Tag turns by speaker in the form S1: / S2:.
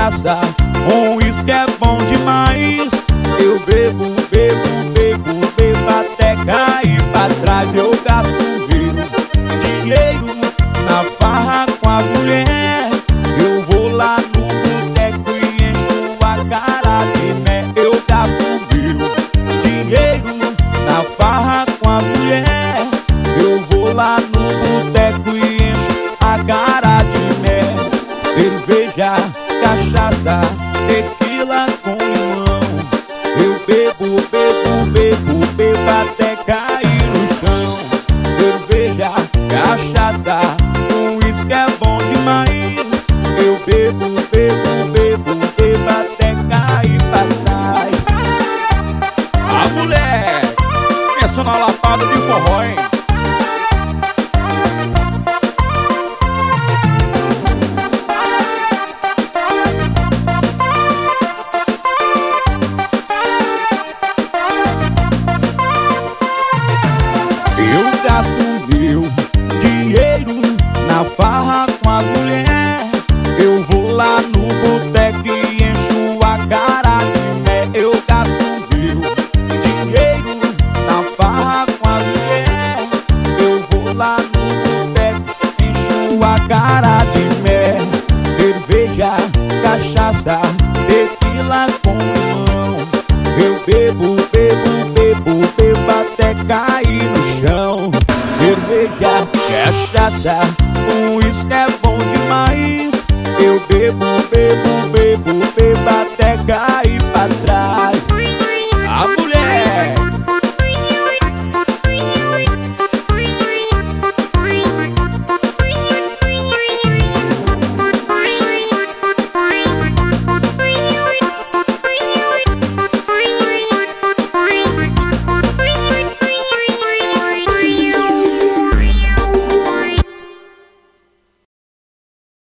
S1: cachaça, uísque é bom demais. Eu bebo, bebo, bebo, bebo até cair pra trás. Eu gasto dinheiro na farra com a mulher. Eu vou lá no boteco e encho a cara de mé. Eu gasto dinheiro na farra com a mulher. Eu vou lá no boteco e encho a cara de mé. Cerveja, cachaça, tequila com limão. Eu bebo, bebo, bebo, bebo até cair no chão. Cerveja, cachaça, uísque é bom demais. Eu bebo, bebo, bebo, bebo até cair pra trás. A mulher, pensa na lapada de forró, hein? Eu gasto meu dinheiro na farra com a mulher. Eu vou lá no boteco e encho a cara de mé. Eu gasto meu dinheiro na farra com a mulher. Eu vou lá no boteco e encho a cara de mé. Cerveja, cachaça, tequila com limão. Eu bebo, bebo, bebo, bebo até cair no chão. Cerveja, cachaça, uísque é